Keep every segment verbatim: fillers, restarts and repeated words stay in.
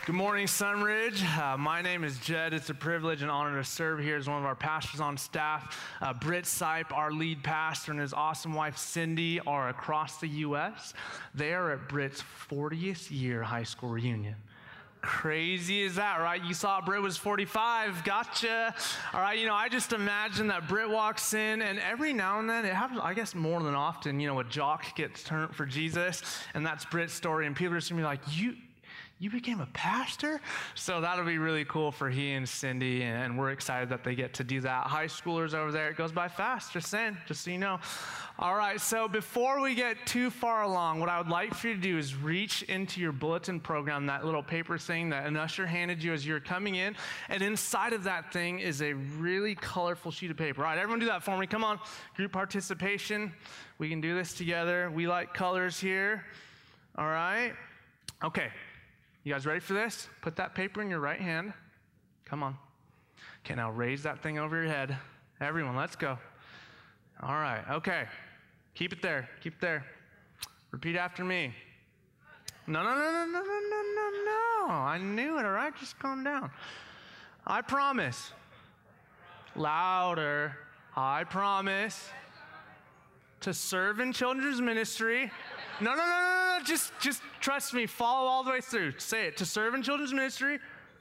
Good morning, Sunridge. Uh, my name is Jed. It's a privilege and honor to serve here as one of our pastors on staff. Uh, Britt Sipe, our lead pastor, and his awesome wife, Cindy, are across the U S They are at Britt's fortieth year high school reunion. Crazy is that, right? You saw Britt was forty-five. Gotcha. All right, you know, I just imagine that Britt walks in, and every now and then, it happens, I guess more than often, you know, a jock gets turned for Jesus, and that's Britt's story, and people are just going to be like, you... You became a pastor? So that'll be really cool for he and Cindy, and we're excited that they get to do that. High schoolers over there, it goes by fast, just saying, just so you know. All right, so before we get too far along, what I would like for you to do is reach into your bulletin program, that little paper thing that an usher handed you as you were coming in, and inside of that thing is a really colorful sheet of paper. All right, everyone do that for me. Come on, group participation. We can do this together. We like colors here. All right, okay. You guys ready for this? Put that paper in your right hand. Come on. Okay, now raise that thing over your head. Everyone, let's go. All right, okay. Keep it there. Keep it there. Repeat after me. No, no, no, no, no, no, no, no, no. I knew it, all right? Just calm down. I promise. Louder. I promise to serve in children's ministry. No, no, no, no, no, just, just trust me. Follow all the way through. Say it. To serve in children's ministry.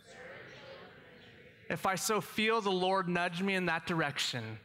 If I so feel the Lord nudge me in that direction.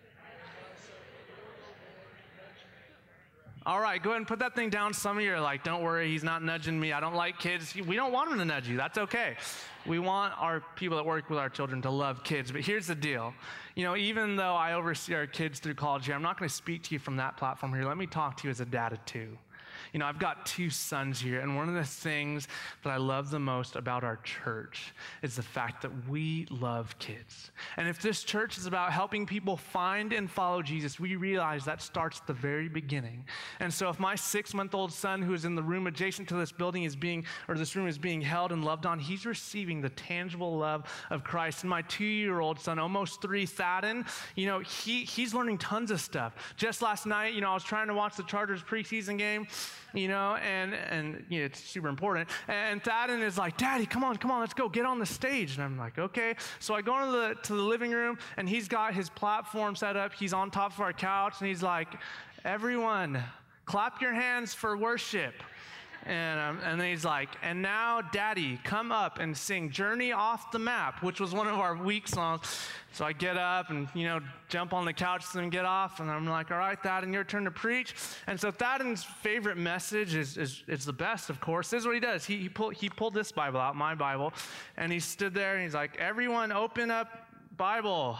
All right, go ahead and put that thing down. Some of you are like, don't worry, he's not nudging me. I don't like kids. We don't want him to nudge you. That's okay. We want our people that work with our children to love kids. But here's the deal. You know, even though I oversee our kids through college here, I'm not going to speak to you from that platform here. Let me talk to you as a dad of two. You know, I've got two sons here, and one of the things that I love the most about our church is the fact that we love kids. And if this church is about helping people find and follow Jesus, we realize that starts at the very beginning. And so if my six-month-old son who is in the room adjacent to this building is being, or this room is being held and loved on, he's receiving the tangible love of Christ. And my two-year-old son, almost three, Thadden, you know, he he's learning tons of stuff. Just last night, you know, I was trying to watch the Chargers preseason game, you know, and, and you know, it's super important. And Thadden is like, Daddy, come on, come on, let's go, get on the stage. And I'm like, okay. So I go into the, to the living room, and he's got his platform set up. He's on top of our couch, and he's like, everyone, clap your hands for worship. And, um, and then he's like, and now, Daddy, come up and sing Journey Off the Map, which was one of our week songs. So I get up and, you know, jump on the couch and get off, and I'm like, all right, Thadden, your turn to preach. And so Thadden's favorite message is, is, is the best, of course. This is what he does. He, he, pull, he pulled this Bible out, my Bible, and he stood there, and he's like, everyone open up Bible.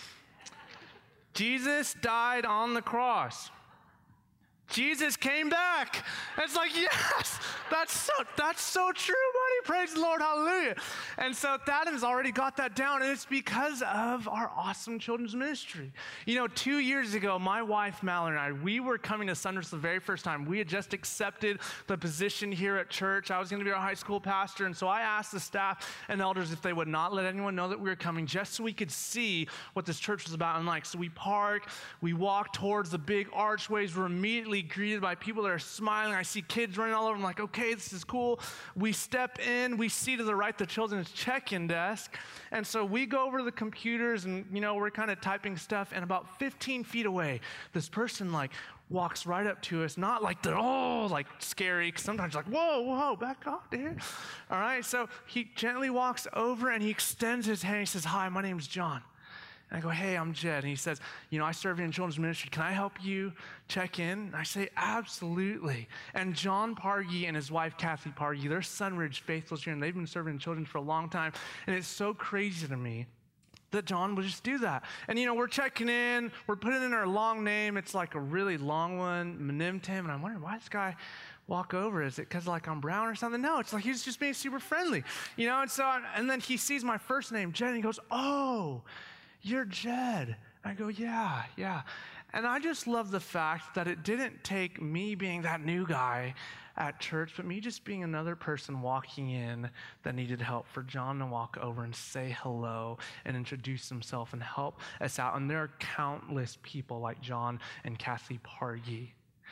Jesus died on the cross. Jesus came back. It's like, yes, that's so that's so true, buddy. Praise the Lord, hallelujah. And so Thadden's already got that down, and it's because of our awesome children's ministry. You know, two years ago, my wife, Mallory, and I, we were coming to Sunridge the very first time. We had just accepted the position here at church. I was going to be our high school pastor, and so I asked the staff and elders if they would not let anyone know that we were coming, just so we could see what this church was about. And like, so we park, we walk towards the big archways, we're immediately greeted by people that are smiling. I see kids running all over. I'm like, okay, this is cool. We step in, we see to the right the children's check-in desk. And so we go over to the computers, and, you know, we're kind of typing stuff, and about fifteen feet away, this person like walks right up to us, not like they're all like scary, because sometimes like, whoa, whoa, back off, dude. All right, so he gently walks over, and he extends his hand. He says, hi, my name's John. And I go, hey, I'm Jed. And he says, you know, I serve in children's ministry. Can I help you check in? And I say, absolutely. And John Pargy and his wife, Kathy Pargy, they're Sunridge faithfuls here, and they've been serving in children for a long time. And it's so crazy to me that John would just do that. And, you know, we're checking in. We're putting in our long name. It's like a really long one, Menimtim. And I'm wondering, why this guy walk over? Is it because like I'm brown or something? No, it's like he's just being super friendly. You know, and so, and then he sees my first name, Jed, and he goes, oh, you're Jed. I go, yeah, yeah. And I just love the fact that it didn't take me being that new guy at church, but me just being another person walking in that needed help, for John to walk over and say hello and introduce himself and help us out. And there are countless people like John and Kathy Pargy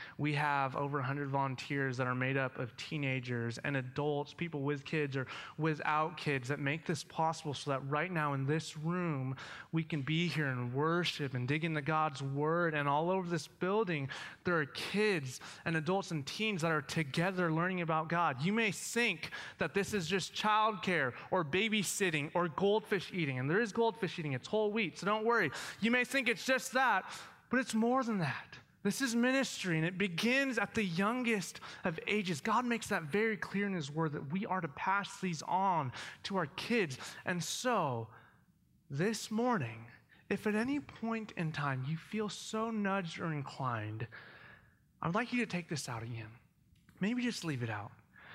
We have over one hundred volunteers that are made up of teenagers and adults, people with kids or without kids, that make this possible so that right now in this room, we can be here and worship and dig into God's word. And all over this building, there are kids and adults and teens that are together learning about God. You may think that this is just childcare or babysitting or goldfish eating, and there is goldfish eating. It's whole wheat, so don't worry. You may think it's just that, but it's more than that. This is ministry, and it begins at the youngest of ages. God makes that very clear in his word that we are to pass these on to our kids. And so, this morning, if at any point in time you feel so nudged or inclined, I would like you to take this out again. Maybe just leave it out.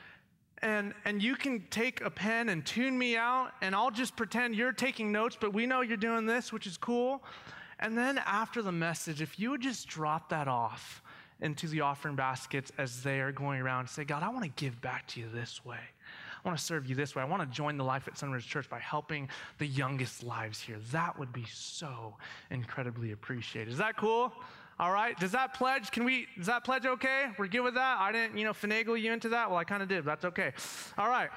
And and you can take a pen and tune me out, and I'll just pretend you're taking notes, but we know you're doing this, which is cool. And then after the message, if you would just drop that off into the offering baskets as they are going around and say, God, I want to give back to you this way. I want to serve you this way. I want to join the Life at Sunridge Church by helping the youngest lives here. That would be so incredibly appreciated. Is that cool? All right. Does that pledge, can we, is that pledge okay? We're good with that? I didn't, you know, finagle you into that? Well, I kind of did. But that's okay. All right.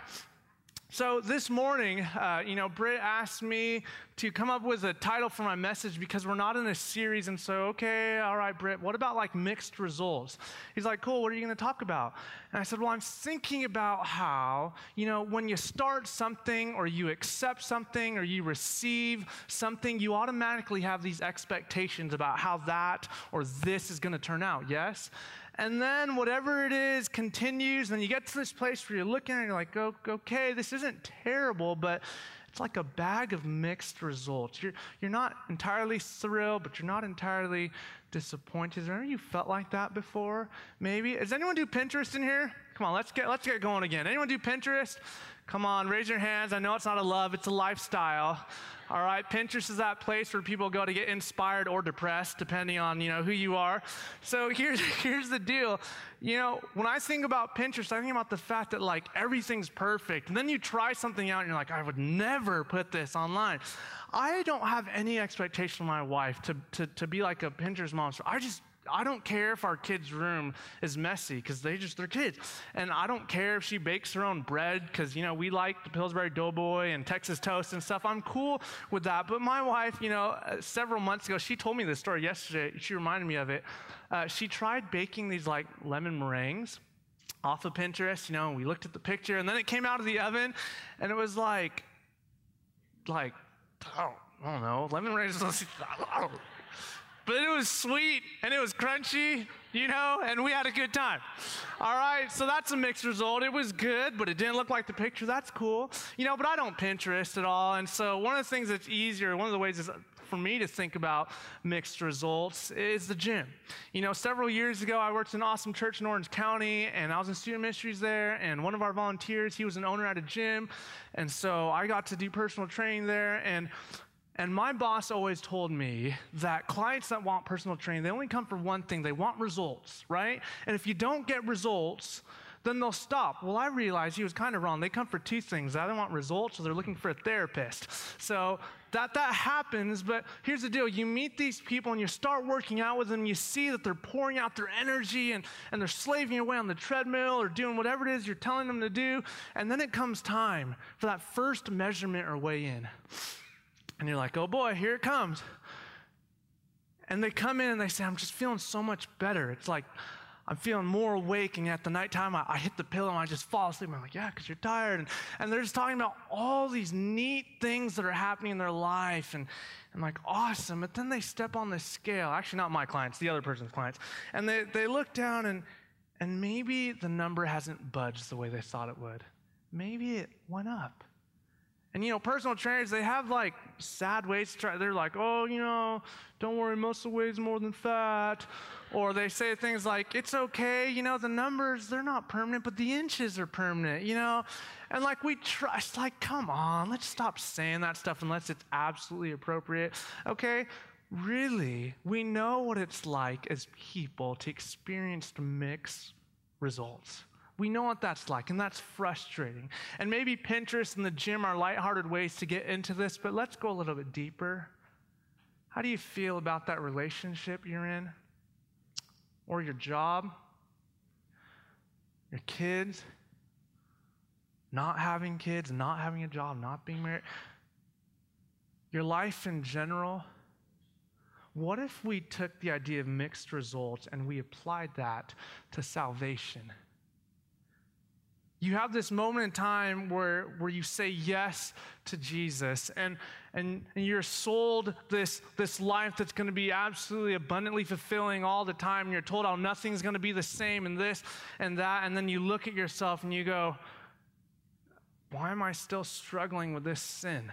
So this morning, uh, you know, Britt asked me to come up with a title for my message because we're not in a series. And so, okay, all right, Britt, what about like mixed results? He's like, cool, what are you going to talk about? And I said, well, I'm thinking about how, you know, when you start something or you accept something or you receive something, you automatically have these expectations about how that or this is going to turn out, yes? And then whatever it is continues, and you get to this place where you're looking and you're like, oh, okay, this isn't terrible, but it's like a bag of mixed results. You're, you're not entirely thrilled, but you're not entirely disappointed. Has ever you felt like that before? Maybe. Does anyone do Pinterest in here? Come on, let's get, let's get going again. Anyone do Pinterest? Come on, raise your hands. I know it's not a love, it's a lifestyle. All right, Pinterest is that place where people go to get inspired or depressed, depending on, you know, who you are. So here's, here's the deal. You know, when I think about Pinterest, I think about the fact that, like, everything's perfect. And then you try something out, and you're like, I would never put this online. I don't have any expectation of my wife to, to, to be like a Pinterest monster. I just I don't care if our kids' room is messy because they just, they're kids. And I don't care if she bakes her own bread because, you know, we like the Pillsbury Doughboy and Texas toast and stuff. I'm cool with that. But my wife, you know, uh, several months ago, she told me this story yesterday. She reminded me of it. Uh, she tried baking these like lemon meringues off of Pinterest, you know, and we looked at the picture and then it came out of the oven and it was like, like, oh, I don't know, lemon meringues. But it was sweet, and it was crunchy, you know, and we had a good time. All right, so that's a mixed result. It was good, but it didn't look like the picture. That's cool. You know, but I don't Pinterest at all, and so one of the things that's easier, one of the ways is for me to think about mixed results is the gym. You know, several years ago, I worked in an awesome church in Orange County, and I was in student ministries there, and one of our volunteers, he was an owner at a gym, and so I got to do personal training there, and And my boss always told me that clients that want personal training, they only come for one thing. They want results, right? And if you don't get results, then they'll stop. Well, I realized he was kind of wrong. They come for two things. They either want results or they're looking for a therapist. So that that happens, but here's the deal. You meet these people and you start working out with them. You see that they're pouring out their energy and, and they're slaving away on the treadmill or doing whatever it is you're telling them to do. And then it comes time for that first measurement or weigh-in. And you're like, oh boy, here it comes. And they come in and they say, I'm just feeling so much better. It's like I'm feeling more awake, and at the nighttime I, I hit the pillow and I just fall asleep. I'm like, yeah, because you're tired. And, and they're just talking about all these neat things that are happening in their life. And I'm like, awesome. But then they step on the scale. Actually, not my clients, the other person's clients. And they, they look down and, and maybe the number hasn't budged the way they thought it would. Maybe it went up. And, you know, personal trainers, they have, like, sad ways to try. They're like, oh, you know, don't worry, muscle weighs more than fat. Or they say things like, it's okay, you know, the numbers, they're not permanent, but the inches are permanent, you know. And, like, we try, it's like, come on, let's stop saying that stuff unless it's absolutely appropriate, okay? Really, we know what it's like as people to experience mixed results. We know what that's like, and that's frustrating. And maybe Pinterest and the gym are lighthearted ways to get into this, but let's go a little bit deeper. How do you feel about that relationship you're in? or your job, your kids, not having kids, not having a job, not being married, your life in general, what if we took the idea of mixed results and we applied that to salvation? You have this moment in time where, where you say yes to Jesus, and, and, and you're sold this, this life that's going to be absolutely abundantly fulfilling all the time. And you're told how nothing's going to be the same and this and that. And then you look at yourself and you go, why am I still struggling with this sin?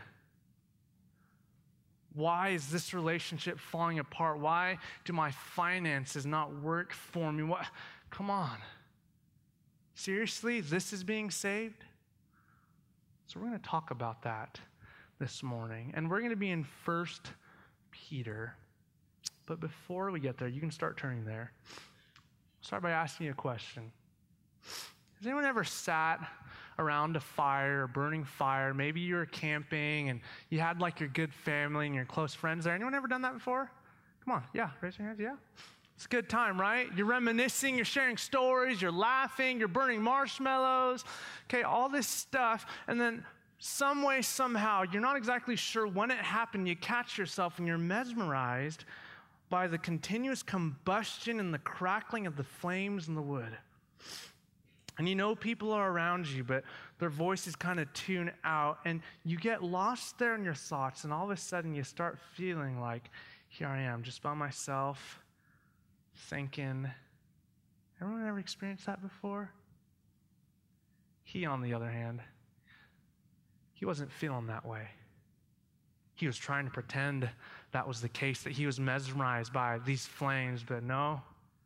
Why is this relationship falling apart? Why do my finances not work for me? What? Come on. Seriously, this is being saved? So we're going to talk about that this morning. And we're going to be in First Peter. But before we get there, you can start turning there. I'll start by asking you a question. Has anyone ever sat around a fire, a burning fire? Maybe you were camping and you had like your good family and your close friends there. Anyone ever done that before? Come on. Yeah, raise your hands. Yeah. It's a good time, right? You're reminiscing, you're sharing stories, you're laughing, you're burning marshmallows, okay, all this stuff. And then some way, somehow, you're not exactly sure when it happened, you catch yourself and you're mesmerized by the continuous combustion and the crackling of the flames in the wood. And you know people are around you, but their voices kind of tune out, and you get lost there in your thoughts, and all of a sudden you start feeling like, here I am, just by myself, thinking. Everyone ever experienced that before? He, on the other hand, he wasn't feeling that way. He was trying to pretend that was the case, that he was mesmerized by these flames, but no.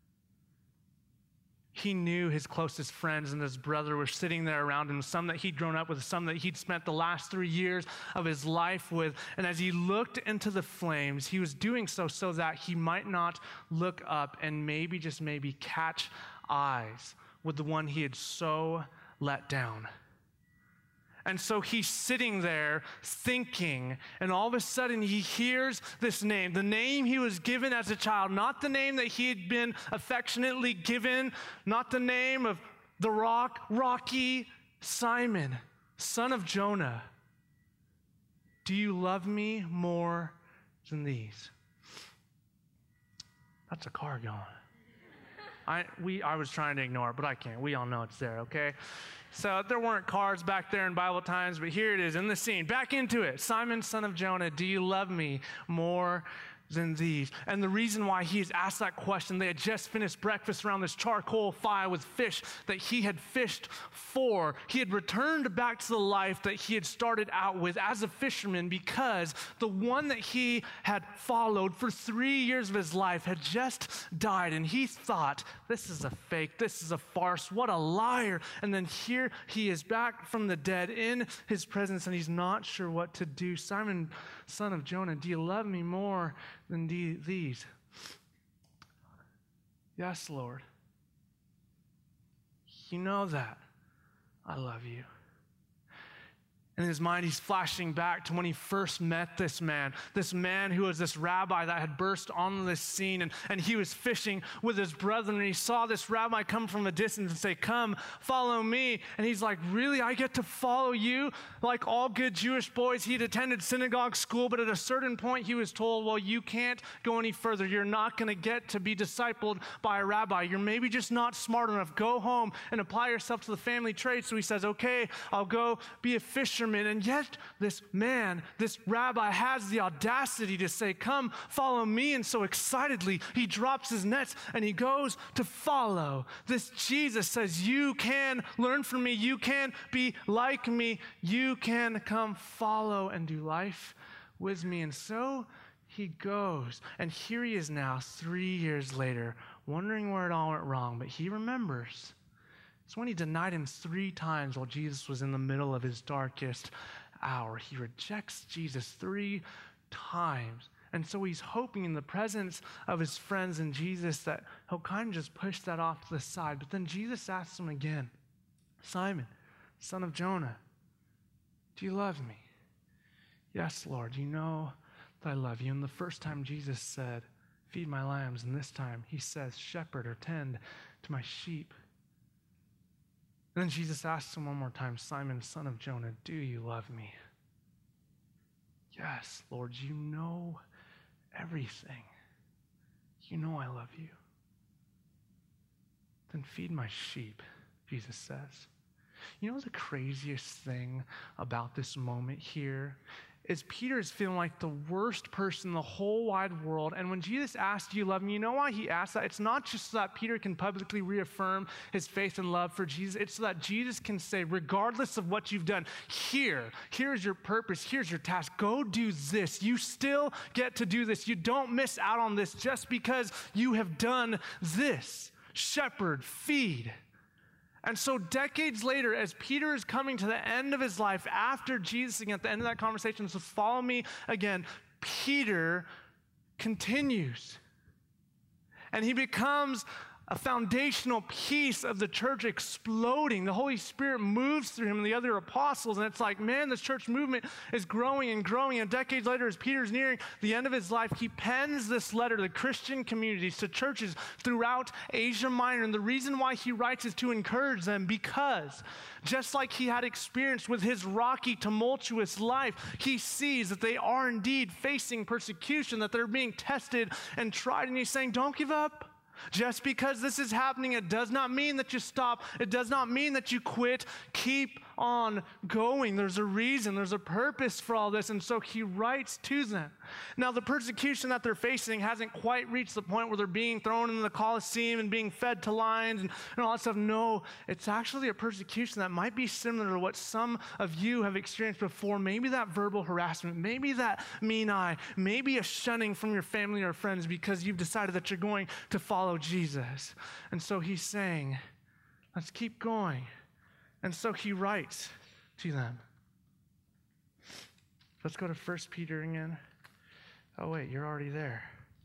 He knew his closest friends and his brother were sitting there around him, some that he'd grown up with, some that he'd spent the last three years of his life with. And as he looked into the flames, he was doing so so that he might not look up and maybe, just maybe, catch eyes with the one he had so let down. And so he's sitting there thinking, and all of a sudden he hears this name, the name he was given as a child, not the name that he had been affectionately given, not the name of the rock, Rocky, Simon, son of Jonah. Do you love me more than these? That's a car going. I, we, I was trying to ignore it, but I can't. We all know it's there, okay? So there weren't cars back there in Bible times, but here it is in the scene. Back into it. Simon, son of Jonah, do you love me more than these? And the reason why he's asked that question, they had just finished breakfast around this charcoal fire with fish that he had fished for. He had returned back to the life that he had started out with as a fisherman, because the one that he had followed for three years of his life had just died. And he thought, this is a fake, this is a farce, what a liar. And then here he is back from the dead in his presence, and he's not sure what to do. Simon, son of Jonah, do you love me more than these? Yes, Lord. You know that I love you. In his mind, he's flashing back to when he first met this man, this man who was this rabbi that had burst on the scene, and, and he was fishing with his brethren, and he saw this rabbi come from a distance and say, come, follow me. And he's like, really, I get to follow you? Like all good Jewish boys, he'd attended synagogue school, but at a certain point he was told, well, you can't go any further. You're not going to get to be discipled by a rabbi. You're maybe just not smart enough. Go home and apply yourself to the family trade. So he says, okay, I'll go be a fisherman. And yet this man, this rabbi, has the audacity to say, come, follow me. And so excitedly, he drops his nets and he goes to follow. This Jesus says, you can learn from me. You can be like me. You can come follow and do life with me. And so he goes. And here he is now, three years later, wondering where it all went wrong. But he remembers. It's when he denied him three times while Jesus was in the middle of his darkest hour. He rejects Jesus three times. And so he's hoping in the presence of his friends and Jesus that he'll kind of just push that off to the side. But then Jesus asks him again, Simon, son of Jonah, do you love me? Yes, Lord, you know that I love you. And the first time Jesus said, feed my lambs. And this time he says, shepherd or tend to my sheep. And then Jesus asks him one more time, Simon, son of Jonah, do you love me? Yes, Lord, you know everything. You know I love you. Then feed my sheep, Jesus says. You know the craziest thing about this moment here is Peter is feeling like the worst person in the whole wide world. And when Jesus asked, do you love me? You know why he asked that? It's not just so that Peter can publicly reaffirm his faith and love for Jesus. It's so that Jesus can say, regardless of what you've done, here, here's your purpose, here's your task. Go do this. You still get to do this. You don't miss out on this just because you have done this. Shepherd, feed. And so decades later, as Peter is coming to the end of his life after Jesus, again, at the end of that conversation, so follow me again, Peter continues. And he becomes a foundational piece of the church exploding. The Holy Spirit moves through him and the other apostles, and it's like, man, this church movement is growing and growing. And decades later, as Peter's nearing the end of his life, he pens this letter to Christian communities, to churches throughout Asia Minor. And the reason why he writes is to encourage them, because just like he had experienced with his rocky, tumultuous life, he sees that they are indeed facing persecution, that they're being tested and tried. And he's saying, don't give up. Just because this is happening, it does not mean that you stop. It does not mean that you quit. Keep on going. There's a reason. There's a purpose for all this. And so he writes to them. Now, the persecution that they're facing hasn't quite reached the point where they're being thrown into the Colosseum and being fed to lions and, and all that stuff. No, it's actually a persecution that might be similar to what some of you have experienced before. Maybe that verbal harassment, maybe that mean eye, maybe a shunning from your family or friends because you've decided that you're going to follow Jesus. And so he's saying, let's keep going. And so he writes to them. Let's go to First Peter again. Oh, wait, you're already there.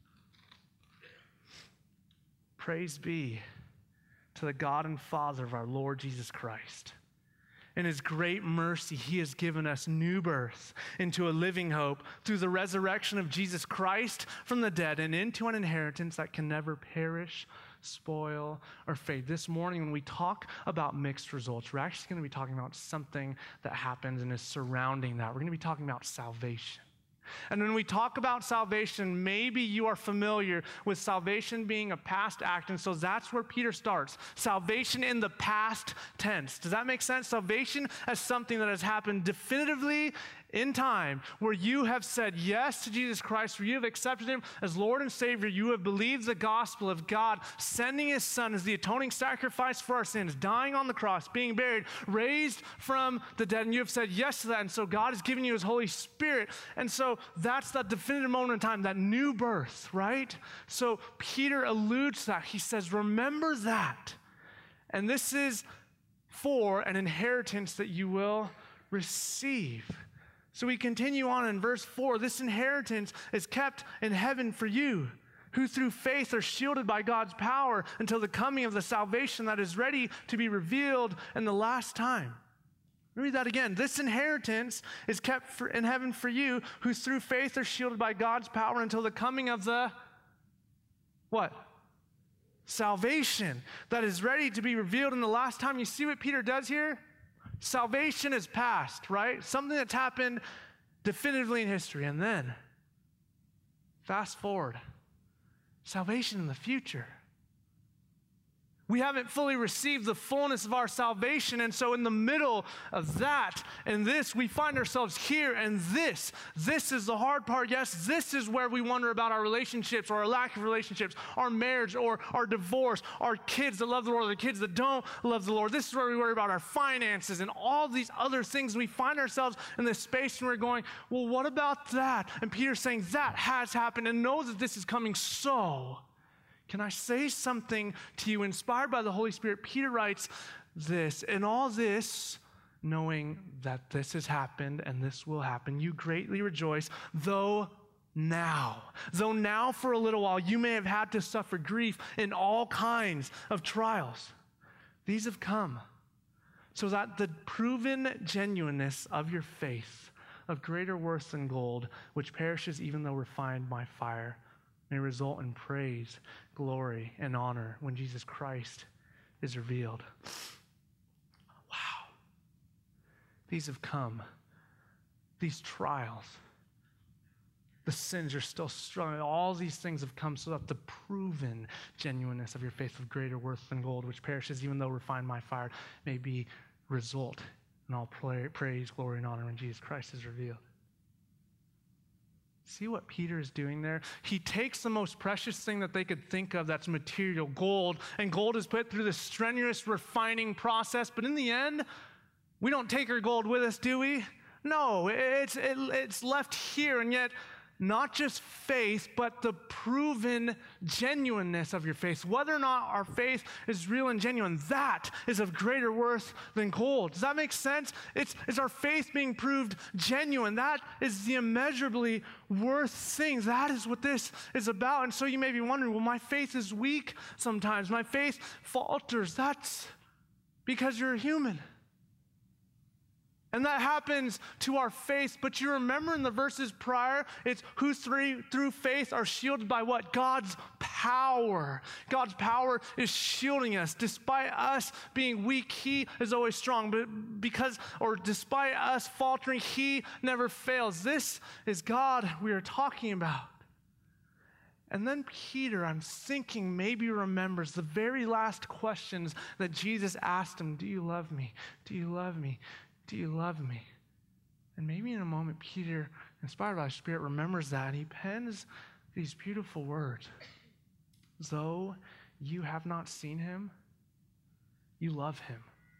Praise be to the God and Father of our Lord Jesus Christ. In his great mercy, he has given us new birth into a living hope through the resurrection of Jesus Christ from the dead and into an inheritance that can never perish, spoil, or fade. This morning, when we talk about mixed results, we're actually going to be talking about something that happens and is surrounding that. We're going to be talking about salvation. And when we talk about salvation, maybe you are familiar with salvation being a past act, and so that's where Peter starts. Salvation in the past tense. Does that make sense? Salvation as something that has happened definitively in time, where you have said yes to Jesus Christ, where you have accepted him as Lord and Savior. You have believed the gospel of God sending his Son as the atoning sacrifice for our sins, dying on the cross, being buried, raised from the dead, and you have said yes to that. And so God has given you his Holy Spirit. And so that's that definitive moment in time, that new birth, right? So Peter alludes to that. He says, remember that. And this is for an inheritance that you will receive. So we continue on in verse four. This inheritance is kept in heaven for you, who through faith are shielded by God's power until the coming of the salvation that is ready to be revealed in the last time. Read that again. This inheritance is kept for, in heaven for you, who through faith are shielded by God's power until the coming of the what? Salvation that is ready to be revealed in the last time. You see what Peter does here? Salvation is past, right? Something that's happened definitively in history. And then, fast forward, salvation in the future. We haven't fully received the fullness of our salvation, and so in the middle of that and this, we find ourselves here, and this, this is the hard part. Yes, this is where we wonder about our relationships or our lack of relationships, our marriage or our divorce, our kids that love the Lord, or the kids that don't love the Lord. This is where we worry about our finances and all these other things. We find ourselves in this space and we're going, well, what about that? And Peter's saying that has happened, and know that this is coming. So can I say something to you inspired by the Holy Spirit? Peter writes this, in all this, knowing that this has happened and this will happen, you greatly rejoice, though now, though now for a little while you may have had to suffer grief in all kinds of trials. These have come so that the proven genuineness of your faith, of greater worth than gold, which perishes even though refined by fire, may result in praise, glory, and honor when Jesus Christ is revealed. Wow. These have come. These trials. The sins you're still struggling. All these things have come so that the proven genuineness of your faith of greater worth than gold, which perishes even though refined by fire, may be result in all praise, glory, and honor when Jesus Christ is revealed. See what Peter is doing there? He takes the most precious thing that they could think of that's material, gold, and gold is put through this strenuous refining process, but in the end, we don't take our gold with us, do we? No, it's, it, it's left here, and yet not just faith, but the proven genuineness of your faith. Whether or not our faith is real and genuine, that is of greater worth than gold. Does that make sense? It's, it's our faith being proved genuine. That is the immeasurably worth things. That is what this is about. And so you may be wondering, well, my faith is weak sometimes. My faith falters. That's because you're a human. And that happens to our faith. But you remember in the verses prior, it's who through, through faith are shielded by what? God's power. God's power is shielding us. Despite us being weak, he is always strong. But because, or despite us faltering, he never fails. This is God we are talking about. And then Peter, I'm thinking, maybe remembers the very last questions that Jesus asked him. Do you love me? Do you love me? Do you love me? And maybe in a moment, Peter, inspired by the Spirit, remembers that, and he pens these beautiful words. Though you have not seen him, you love him.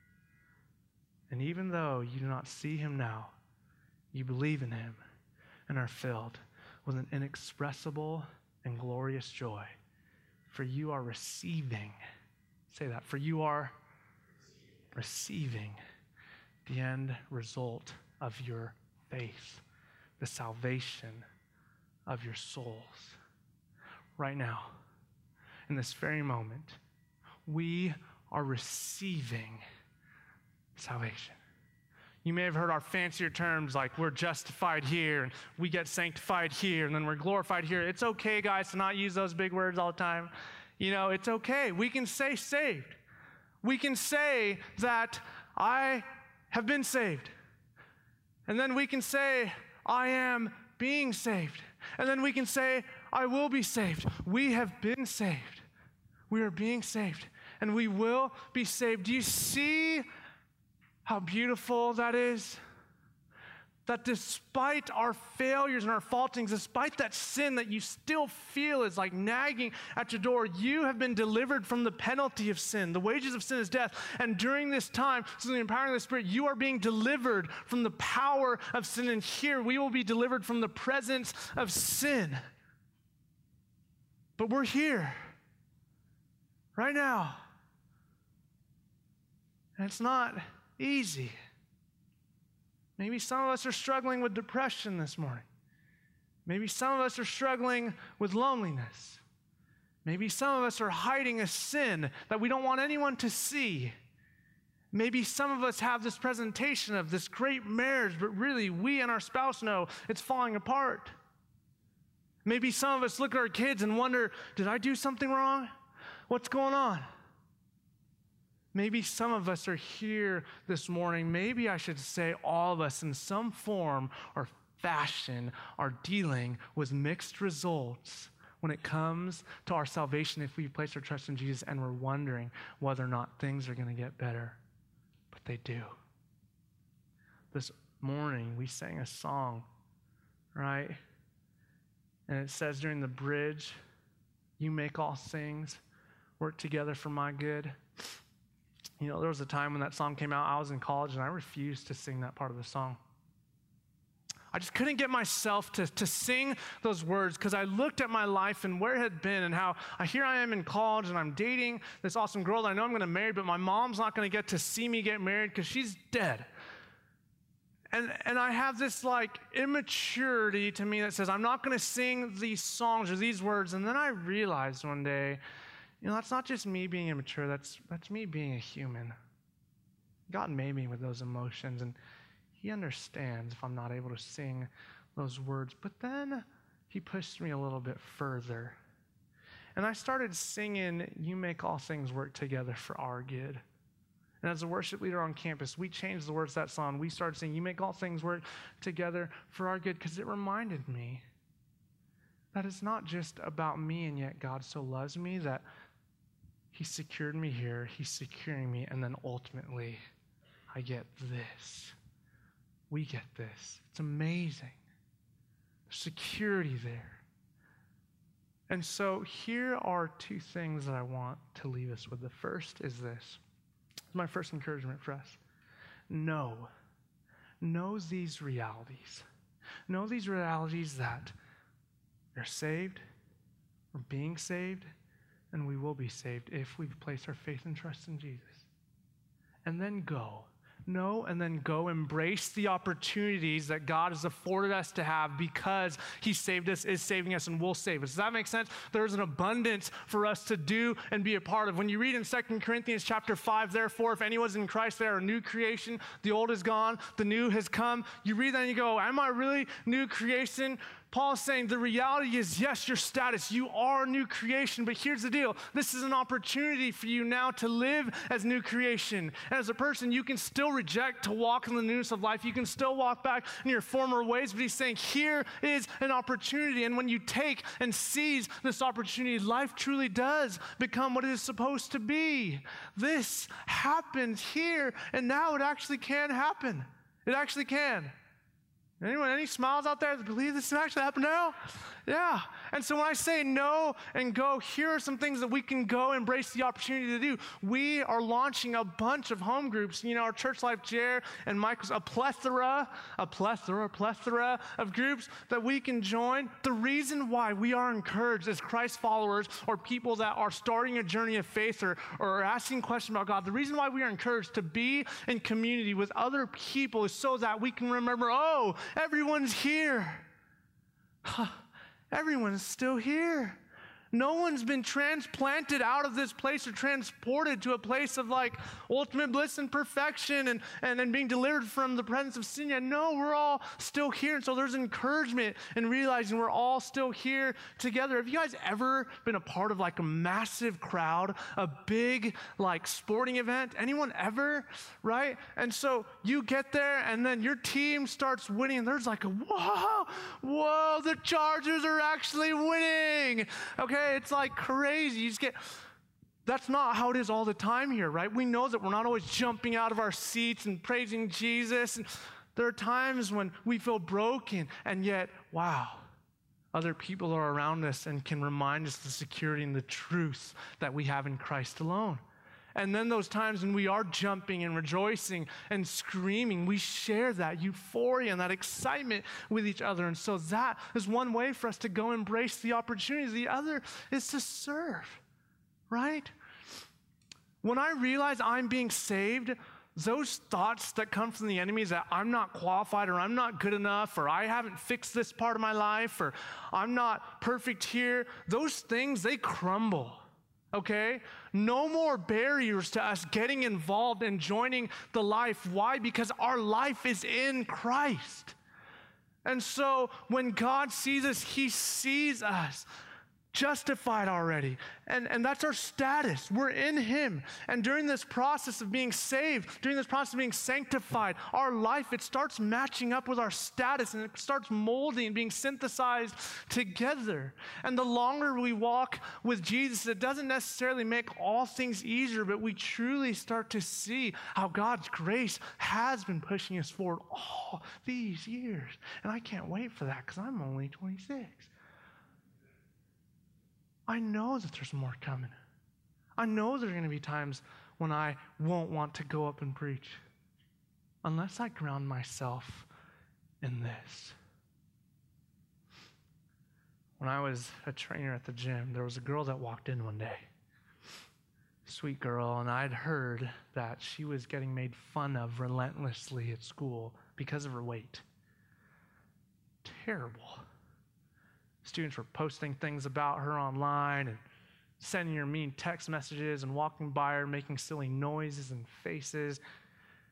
And even though you do not see him now, you believe in him and are filled with an inexpressible and glorious joy. For you are receiving, say that, for you are receiving the end result of your faith, the salvation of your souls. Right now, in this very moment, we are receiving salvation. You may have heard our fancier terms like we're justified here and we get sanctified here and then we're glorified here. It's okay, guys, to not use those big words all the time. You know, it's okay. We can say saved. We can say that I have been saved. And then we can say, I am being saved. And then we can say, I will be saved. We have been saved. We are being saved. And we will be saved. Do you see how beautiful that is? That despite our failures and our faultings, despite that sin that you still feel is like nagging at your door, you have been delivered from the penalty of sin. The wages of sin is death. And during this time, through the empowering of the Spirit, you are being delivered from the power of sin. And here we will be delivered from the presence of sin. But we're here right now. And it's not easy. Maybe some of us are struggling with depression this morning. Maybe some of us are struggling with loneliness. Maybe some of us are hiding a sin that we don't want anyone to see. Maybe some of us have this presentation of this great marriage, but really we and our spouse know it's falling apart. Maybe some of us look at our kids and wonder, did I do something wrong? What's going on? Maybe some of us are here this morning. Maybe I should say all of us in some form or fashion are dealing with mixed results when it comes to our salvation if we place our trust in Jesus and we're wondering whether or not things are going to get better. But they do. This morning we sang a song, right? And it says during the bridge, you make all things work together for my good. You know, there was a time when that song came out, I was in college, and I refused to sing that part of the song. I just couldn't get myself to, to sing those words because I looked at my life and where it had been and how I, here I am in college and I'm dating this awesome girl that I know I'm going to marry, but my mom's not going to get to see me get married because she's dead. And, and I have this like immaturity to me that says I'm not going to sing these songs or these words. And then I realized one day, you know, that's not just me being immature, that's that's me being a human. God made me with those emotions, and he understands if I'm not able to sing those words. But then he pushed me a little bit further. And I started singing, "You make all things work together for our good." And as a worship leader on campus, we changed the words of that song. We started singing, "You make all things work together for our good," because it reminded me that it's not just about me, and yet God so loves me that he secured me here, he's securing me, and then ultimately I get this. We get this. It's amazing. There's security there. And so here are two things that I want to leave us with. The first is this. It's my first encouragement for us. Know. Know these realities. Know these realities that you're saved, we're being saved, and we will be saved if we place our faith and trust in Jesus. And then go. Know and then go embrace the opportunities that God has afforded us to have because he saved us, is saving us, and will save us. Does that make sense? There's an abundance for us to do and be a part of. When you read in Second Corinthians chapter five, therefore, if anyone's in Christ, they are a new creation. The old is gone, the new has come. You read that and you go, am I really new creation? Paul's saying the reality is, yes, your status, you are a new creation, but here's the deal. This is an opportunity for you now to live as new creation. And as a person, you can still reject to walk in the newness of life. You can still walk back in your former ways, but he's saying here is an opportunity. And when you take and seize this opportunity, life truly does become what it is supposed to be. This happens here, and now it actually can happen. It actually can. Anyone, any smiles out there that believe this can actually happen now? Yeah. And so when I say no and go, here are some things that we can go embrace the opportunity to do. We are launching a bunch of home groups. You know, our Church Life Chair and Michael's, a plethora, a plethora, a plethora of groups that we can join. The reason why we are encouraged as Christ followers or people that are starting a journey of faith or, or asking questions about God, the reason why we are encouraged to be in community with other people is so that we can remember, oh, everyone's here. Huh. Everyone's still here. No one's been transplanted out of this place or transported to a place of like ultimate bliss and perfection and, and, and being delivered from the presence of sin yet. No, we're all still here. And so there's encouragement in realizing we're all still here together. Have you guys ever been a part of like a massive crowd, a big like sporting event? Anyone ever? Right? And so you get there and then your team starts winning and there's like a whoa, whoa, the Chargers are actually winning. Okay. It's like crazy. You just get, that's not how it is all the time here, right? We know that we're not always jumping out of our seats and praising Jesus. And there are times when we feel broken, and yet, wow, other people are around us and can remind us the security and the truth that we have in Christ alone. And then those times when we are jumping and rejoicing and screaming, we share that euphoria and that excitement with each other. And so that is one way for us to go embrace the opportunities. The other is to serve, right? When I realize I'm being saved, those thoughts that come from the enemy is that I'm not qualified or I'm not good enough or I haven't fixed this part of my life or I'm not perfect here, those things, they crumble. Okay? No more barriers to us getting involved and joining the life. Why? Because our life is in Christ. And so when God sees us, he sees us justified already. And, and that's our status. We're in him. And during this process of being saved, during this process of being sanctified, our life, it starts matching up with our status and it starts molding and being synthesized together. And the longer we walk with Jesus, it doesn't necessarily make all things easier, but we truly start to see how God's grace has been pushing us forward all these years. And I can't wait for that because I'm only twenty-six. I know that there's more coming. I know there are going to be times when I won't want to go up and preach unless I ground myself in this. When I was a trainer at the gym, there was a girl that walked in one day. Sweet girl, and I'd heard that she was getting made fun of relentlessly at school because of her weight. Terrible. Students were posting things about her online and sending her mean text messages and walking by her, making silly noises and faces.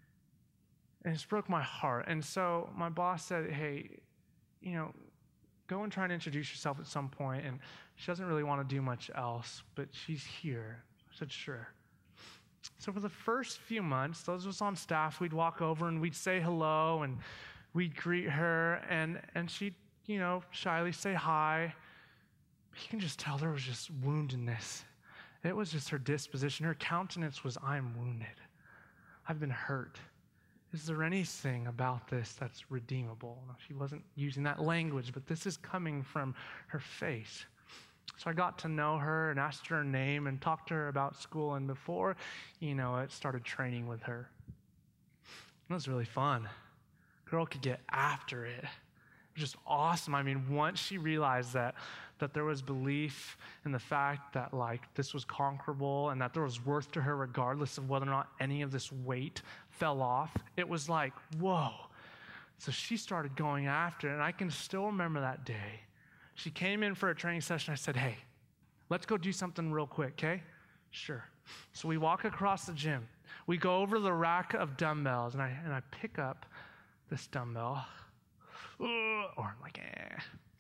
And it broke my heart. And so my boss said, hey, you know, go and try and introduce yourself at some point. And she doesn't really want to do much else, but she's here. I said, sure. So for the first few months, those of us on staff, we'd walk over and we'd say hello and we'd greet her, and, and she'd, you know, shyly say hi. You can just tell there was just woundedness. It was just her disposition. Her countenance was, I'm wounded. I've been hurt. Is there anything about this that's redeemable? No, she wasn't using that language, but this is coming from her face. So I got to know her and asked her her name and talked to her about school. And before, you know, it started training with her. It was really fun. Girl could get after it. It was just awesome. I mean, once she realized that that there was belief in the fact that, like, this was conquerable and that there was worth to her regardless of whether or not any of this weight fell off, it was like, whoa. So she started going after it, and I can still remember that day. She came in for a training session. I said, hey, let's go do something real quick, okay? Sure. So we walk across the gym. We go over the rack of dumbbells, and I and I pick up this dumbbell, or I'm like, eh.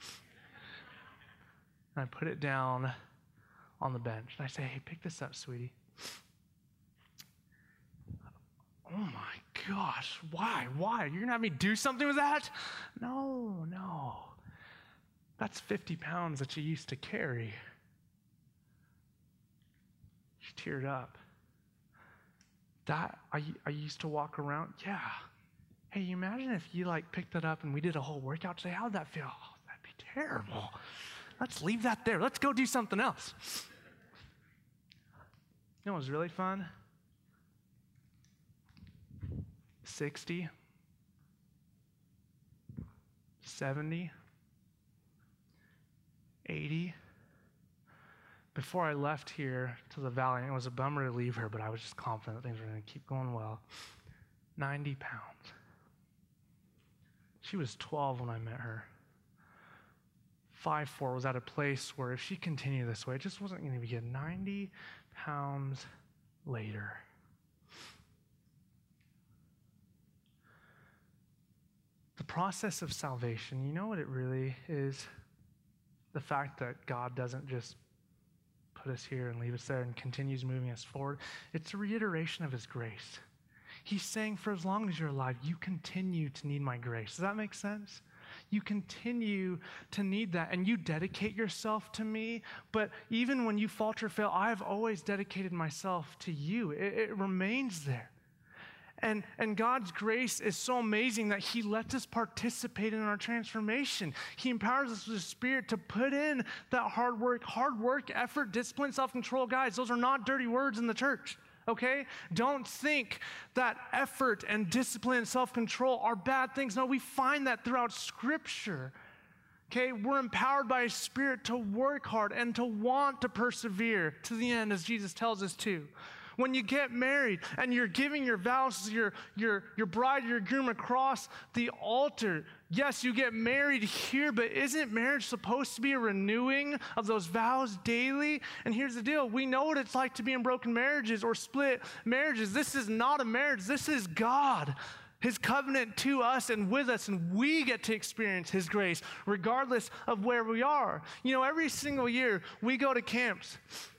And I put it down on the bench. And I say, hey, pick this up, sweetie. Oh my gosh, why? Why? You're going to have me do something with that? No, no. That's fifty pounds that you used to carry. She teared up. That, I, I used to walk around? Yeah. Hey, you imagine if you like picked it up and we did a whole workout today? How would that feel? Oh, that'd be terrible. Let's leave that there. Let's go do something else. You know what was really fun? sixty, seventy, eighty. Before I left here to the valley, and it was a bummer to leave her, but I was just confident that things were going to keep going well. ninety pounds. She was twelve when I met her. five foot four was at a place where if she continued this way, it just wasn't going to be good. ninety pounds later. The process of salvation, you know what it really is? The fact that God doesn't just put us here and leave us there and continues moving us forward. It's a reiteration of his grace. He's saying, for as long as you're alive, you continue to need my grace. Does that make sense? You continue to need that, and you dedicate yourself to me, but even when you falter or fail, I've always dedicated myself to you. It, it remains there. And, and God's grace is so amazing that he lets us participate in our transformation. He empowers us with his Spirit to put in that hard work, hard work, effort, discipline, self-control. Guys, those are not dirty words in the church. Okay? Don't think that effort and discipline and self-control are bad things. No, we find that throughout Scripture. Okay? We're empowered by his Spirit to work hard and to want to persevere to the end, as Jesus tells us to. When you get married and you're giving your vows to your, your, your bride, your groom across the altar, yes, you get married here, but isn't marriage supposed to be a renewing of those vows daily? And here's the deal. We know what it's like to be in broken marriages or split marriages. This is not a marriage. This is God, his covenant to us and with us, and we get to experience his grace regardless of where we are. You know, every single year we go to camps.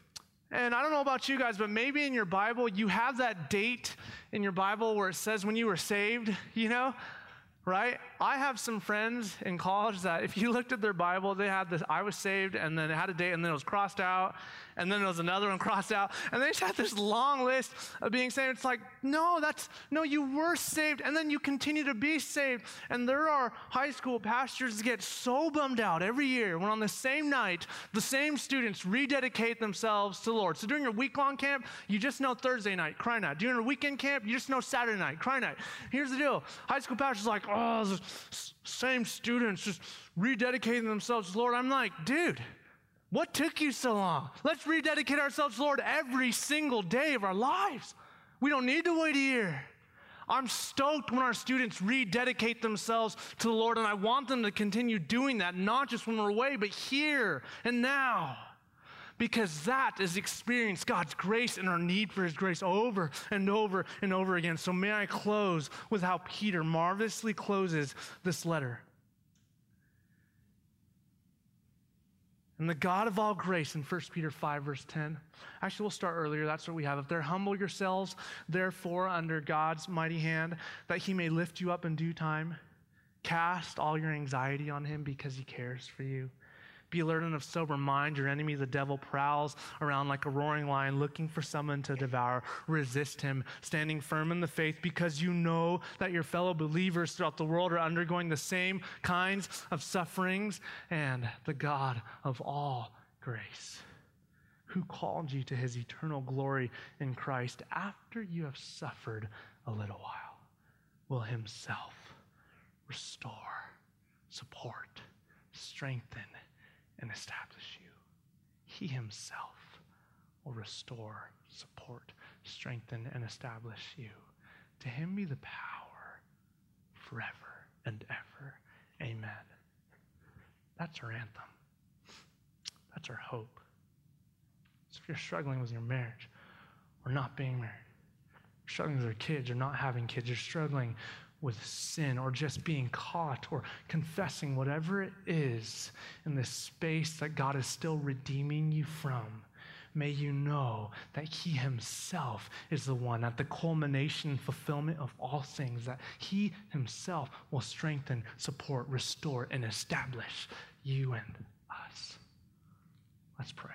And I don't know about you guys, but maybe in your Bible, you have that date in your Bible where it says when you were saved, you know, right? I have some friends in college that if you looked at their Bible, they had this, I was saved, and then it had a date, and then it was crossed out, and then there was another one crossed out, and they just had this long list of being saved. It's like, no, that's, no, you were saved, and then you continue to be saved. And there are high school pastors that get so bummed out every year when on the same night, the same students rededicate themselves to the Lord. So during your week-long camp, you just know Thursday night, cry night. During a weekend camp, you just know Saturday night, cry night. Here's the deal. High school pastors are like, oh, the same students just rededicating themselves to the Lord. I'm like, dude, what took you so long? Let's rededicate ourselves to the Lord every single day of our lives. We don't need to wait a year. I'm stoked when our students rededicate themselves to the Lord, and I want them to continue doing that, not just when we're away, but here and now. Because that is experience God's grace and our need for his grace over and over and over again. So may I close with how Peter marvelously closes this letter. And the God of all grace in First Peter five, verse ten. Actually, we'll start earlier. That's what we have. If there, humble yourselves, therefore, under God's mighty hand, that he may lift you up in due time. Cast all your anxiety on him because he cares for you. Be alert and of sober mind. Your enemy, the devil, prowls around like a roaring lion looking for someone to devour. Resist him, standing firm in the faith because you know that your fellow believers throughout the world are undergoing the same kinds of sufferings. And the God of all grace, who called you to his eternal glory in Christ after you have suffered a little while, will himself restore, support, strengthen, and establish you. He himself will restore, support, strengthen, and establish you. To him be the power forever and ever. Amen. That's our anthem. That's our hope. So if you're struggling with your marriage or not being married, you're struggling with your kids or not having kids, you're struggling with sin or just being caught or confessing whatever it is in this space that God is still redeeming you from, may you know that he himself is the one at the culmination and fulfillment of all things, that he himself will strengthen, support, restore, and establish you and us. Let's pray.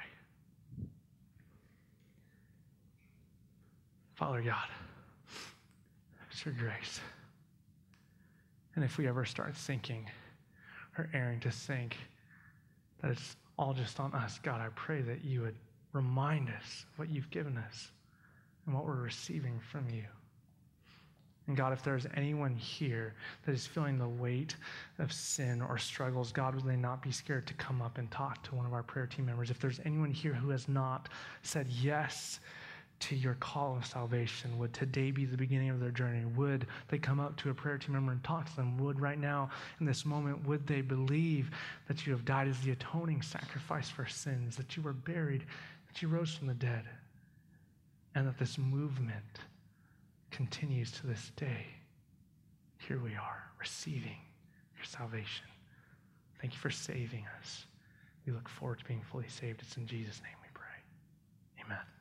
Father God, it's your grace. And if we ever start thinking or erring to think that it's all just on us, God, I pray that you would remind us of what you've given us and what we're receiving from you. And God, if there's anyone here that is feeling the weight of sin or struggles, God, would they not be scared to come up and talk to one of our prayer team members? If there's anyone here who has not said yes to your call of salvation, would today be the beginning of their journey? Would they come up to a prayer team member and talk to them? Would right now, in this moment, would they believe that you have died as the atoning sacrifice for sins, that you were buried, that you rose from the dead, and that this movement continues to this day? Here we are, receiving your salvation. Thank you for saving us. We look forward to being fully saved. It's in Jesus' name we pray. Amen.